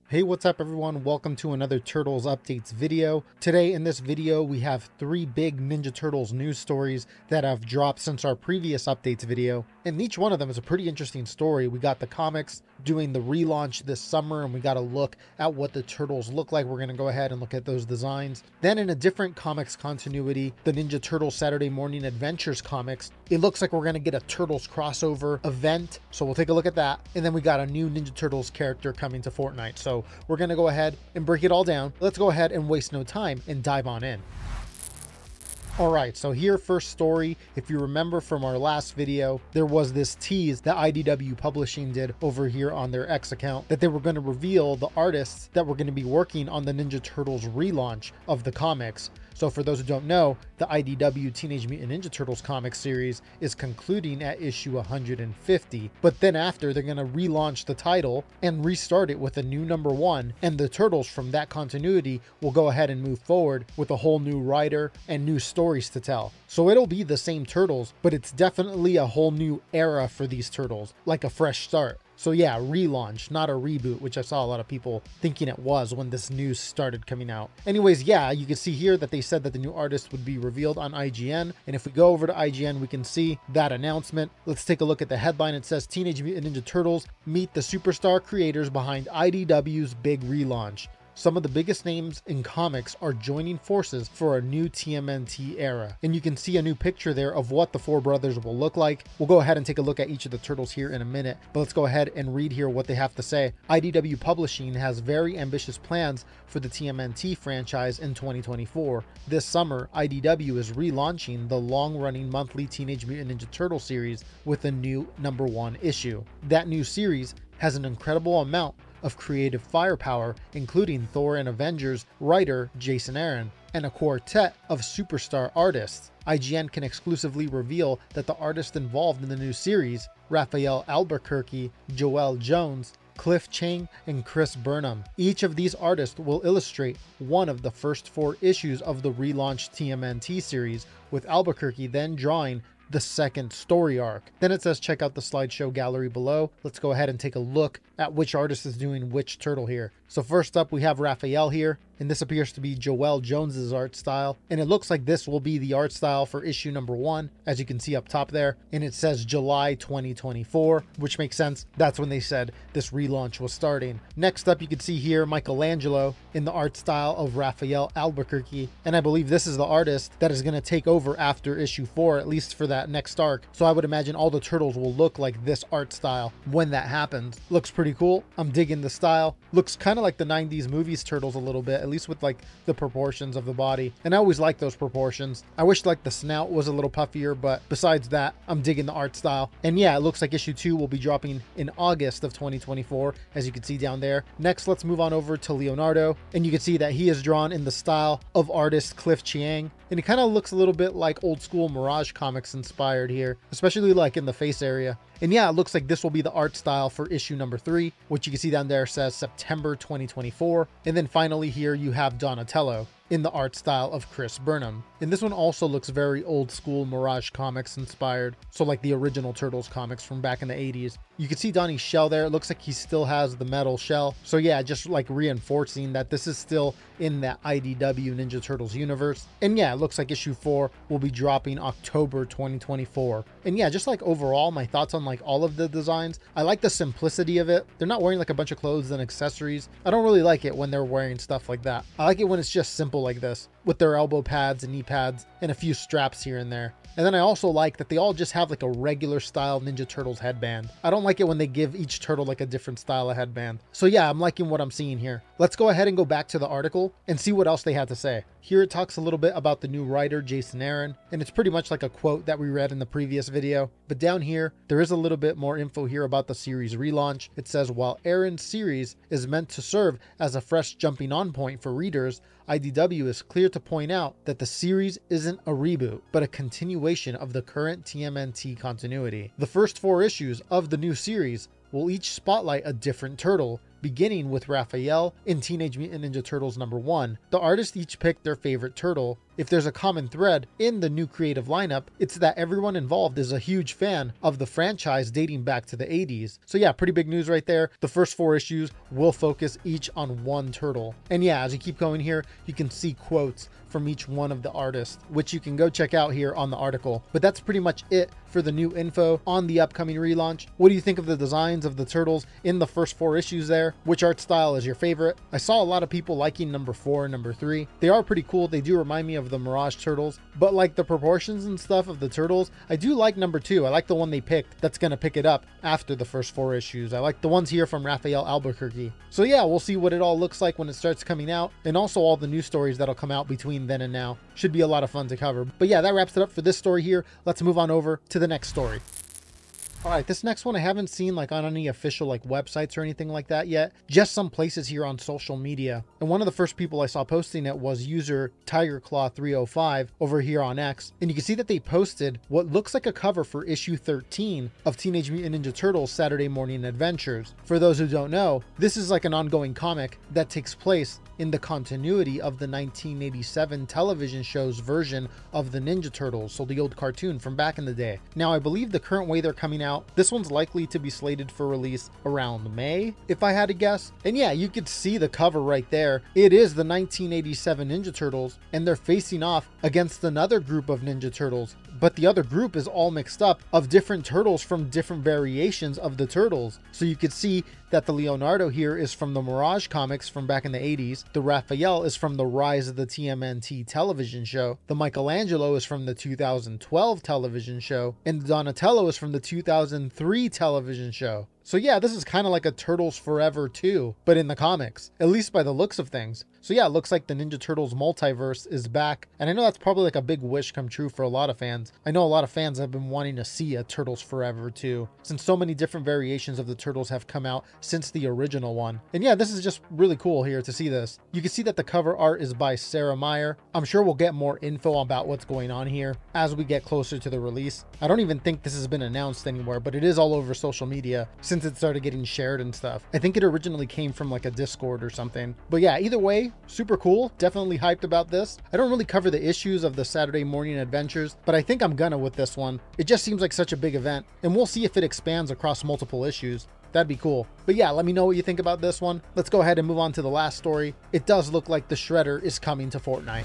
Hey, what's up everyone? Welcome to another Turtles Updates video. Today in this video, we have three big Ninja Turtles news stories that have dropped since our previous updates video. And each one of them is a pretty interesting story. We got the comics doing the relaunch this summer, and we got a look at what the Turtles look like. We're going to go ahead and look at those designs. Then in a different comics continuity, the Ninja Turtles Saturday Morning Adventures comics, it looks like we're going to get a Turtles crossover event. So we'll take a look at that. And then we got a new Ninja Turtles character coming to Fortnite. So we're going to go ahead and break it all down. Let's go ahead and waste no time and dive on in. All right, so here, first story. If you remember from our last video, there was this tease that IDW Publishing did over here on their X account that they were going to reveal the artists that were going to be working on the Ninja Turtles relaunch of the comics. So for those who don't know, the IDW Teenage Mutant Ninja Turtles comic series is concluding at issue 150. But then after, they're going to relaunch the title and restart it with a new #1. And the Turtles from that continuity will go ahead and move forward with a whole new writer and new stories to tell. So it'll be the same Turtles, but it's definitely a whole new era for these Turtles, like a fresh start. So yeah, relaunch, not a reboot, which I saw a lot of people thinking it was when this news started coming out. Anyways, yeah, you can see here that they said that the new artist would be revealed on IGN. And if we go over to IGN, we can see that announcement. Let's take a look at the headline. It says Teenage Mutant Ninja Turtles meet the superstar creators behind IDW's big relaunch. Some of the biggest names in comics are joining forces for a new TMNT era. And you can see a new picture there of what the four brothers will look like. We'll go ahead and take a look at each of the Turtles here in a minute, but let's go ahead and read here what they have to say. IDW Publishing has very ambitious plans for the TMNT franchise in 2024. This summer, IDW is relaunching the long-running monthly Teenage Mutant Ninja Turtle series with a new #1 issue. That new series has an incredible amount of creative firepower, including Thor and Avengers writer Jason Aaron, and a quartet of superstar artists. IGN can exclusively reveal that the artists involved in the new series, Rafael Albuquerque, Joel Jones, Cliff Chiang, and Chris Burnham. Each of these artists will illustrate one of the first 4 issues of the relaunched TMNT series, with Albuquerque then drawing the second story arc. Then it says check out the slideshow gallery below. Let's go ahead and take a look at which artist is doing which turtle here. So first up, we have Raphael here, and this appears to be Joel Jones's art style. And it looks like this will be the art style for issue #1, as you can see up top there. And it says July 2024, which makes sense. That's when they said this relaunch was starting. Next up, you can see here Michelangelo in the art style of Rafael Albuquerque. And I believe this is the artist that is going to take over after issue 4, at least for that next arc. So I would imagine all the turtles will look like this art style when that happens. Looks pretty cool. I'm digging the style. Looks kind of like the 90s movies Turtles a little bit, at least with like the proportions of the body. And I always like those proportions. I wish like the snout was a little puffier, but besides that, I'm digging the art style. And yeah, it looks like issue 2 will be dropping in August of 2024, as you can see down there. Next, let's move on over to Leonardo. And you can see that he is drawn in the style of artist Cliff Chiang. And he kind of looks a little bit like old school Mirage Comics inspired here, especially like in the face area. And yeah, it looks like this will be the art style for issue #3, which you can see down there says September 2024. And then finally here you have Donatello in the art style of Chris Burnham. And this one also looks very old school Mirage Comics inspired. So like the original Turtles comics from back in the 80s. You can see Donnie's shell there. It looks like he still has the metal shell. So yeah, just like reinforcing that this is still in that IDW Ninja Turtles universe. And yeah, it looks like issue 4 will be dropping October 2024. And yeah, just like overall, my thoughts on like all of the designs. I like the simplicity of it. They're not wearing like a bunch of clothes and accessories. I don't really like it when they're wearing stuff like that. I like it when it's just simple like this, with their elbow pads and knee pads and a few straps here and there. And then I also like that they all just have like a regular style Ninja Turtles headband. I don't like it when they give each turtle like a different style of headband. So yeah, I'm liking what I'm seeing here. Let's go ahead and go back to the article and see what else they had to say. Here it talks a little bit about the new writer, Jason Aaron, and it's pretty much like a quote that we read in the previous video. But down here, there is a little bit more info here about the series relaunch. It says, while Aaron's series is meant to serve as a fresh jumping on point for readers, IDW is clear to point out that the series isn't a reboot, but a continuation of the current TMNT continuity. The first 4 issues of the new series will each spotlight a different turtle, beginning with Raphael in Teenage Mutant Ninja Turtles #1. The artists each picked their favorite turtle, if there's a common thread in the new creative lineup, it's that everyone involved is a huge fan of the franchise dating back to the 80s. So yeah, pretty big news right there. The first 4 issues will focus each on one turtle. And yeah, as you keep going here, you can see quotes from each one of the artists, which you can go check out here on the article. But that's pretty much it for the new info on the upcoming relaunch. What do you think of the designs of the turtles in the first 4 issues there? Which art style is your favorite? I saw a lot of people liking number 4 and number 3. They are pretty cool. They do remind me of the Mirage Turtles, but like the proportions and stuff of the turtles, I do like number 2. I like the one they picked that's gonna pick it up after the first 4 issues. I like the ones here from Rafael Albuquerque. So yeah, we'll see what it all looks like when it starts coming out, and also all the new stories that'll come out between then and now. Should be a lot of fun to cover. But yeah, that wraps it up for this story here. Let's move on over to the next story. All right, this next one I haven't seen like on any official like websites or anything like that yet, just some places here on social media. And one of the first people I saw posting it was user TigerClaw305 over here on X. And you can see that they posted what looks like a cover for issue 13 of Teenage Mutant Ninja Turtles Saturday Morning Adventures. For those who don't know, this is like an ongoing comic that takes place in the continuity of the 1987 television show's version of the Ninja Turtles, so the old cartoon from back in the day. Now, I believe the current way they're coming out, this one's likely to be slated for release around May, if I had to guess. And yeah, you could see the cover right there. It is the 1987 Ninja Turtles, and they're facing off against another group of Ninja Turtles. But the other group is all mixed up of different turtles from different variations of the turtles. So you could see that the Leonardo here is from the Mirage comics from back in the 80s. The Raphael is from the Rise of the TMNT television show. The Michelangelo is from the 2012 television show. And the Donatello is from the 2003 television show. So yeah, this is kind of like a Turtles Forever 2, but in the comics, at least by the looks of things. So yeah, it looks like the Ninja Turtles multiverse is back. And I know that's probably like a big wish come true for a lot of fans. I know a lot of fans have been wanting to see a Turtles Forever 2, since so many different variations of the Turtles have come out since the original one. And yeah, this is just really cool here to see this. You can see that the cover art is by Sarah Meyer. I'm sure we'll get more info about what's going on here as we get closer to the release. I don't even think this has been announced anywhere, but it is all over social media since it started getting shared and stuff. I think it originally came from like a Discord or something. But yeah, either way, super cool. Definitely hyped about this. I don't really cover the issues of the Saturday Morning Adventures, but I think I'm gonna with this one. It just seems like such a big event, and we'll see if it expands across multiple issues. That'd be cool. But yeah, let me know what you think about this one. Let's go ahead and move on to the last story. It does look like the Shredder is coming to Fortnite.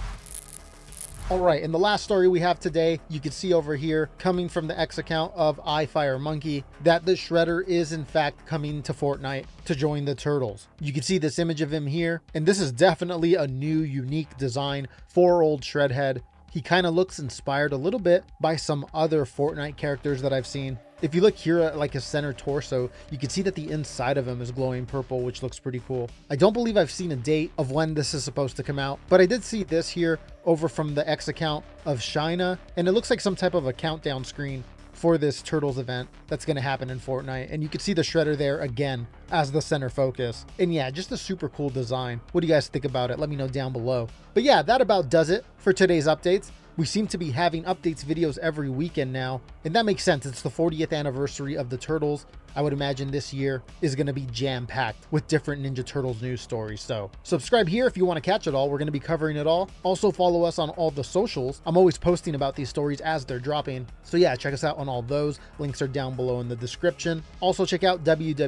All right, in the last story we have today, you can see over here, coming from the X account of iFireMonkey, that the Shredder is in fact coming to Fortnite to join the Turtles. You can see this image of him here, and this is definitely a new, unique design for old Shredhead. He kind of looks inspired a little bit by some other Fortnite characters that I've seen. If you look here at like his center torso, you can see that the inside of him is glowing purple, which looks pretty cool. I don't believe I've seen a date of when this is supposed to come out, but I did see this here over from the X account of Shina, and it looks like some type of a countdown screen for this Turtles event that's going to happen in Fortnite. And you can see the Shredder there again as the center focus. And yeah, just a super cool design. What do you guys think about it? Let me know down below. But yeah, that about does it for today's updates. We seem to be having updates videos every weekend now, and that makes sense. It's the 40th anniversary of the Turtles. I would imagine this year is going to be jam-packed with different Ninja Turtles news stories. So subscribe here if you want to catch it all. We're going to be covering it all. Also follow us on all the socials. I'm always posting about these stories as they're dropping. So yeah, check us out on all those. Links are down below in the description. Also check out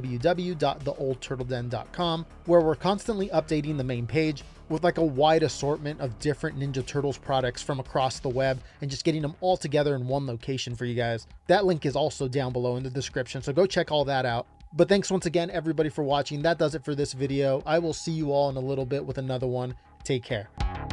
www.theoldturtledens.com, where we're constantly updating the main page with like a wide assortment of different Ninja Turtles products from across the web and just getting them all together in one location for you guys. That link is also down below in the description, so go check all that out. But thanks once again, everybody, for watching. That does it for this video. I will see you all in a little bit with another one. Take care.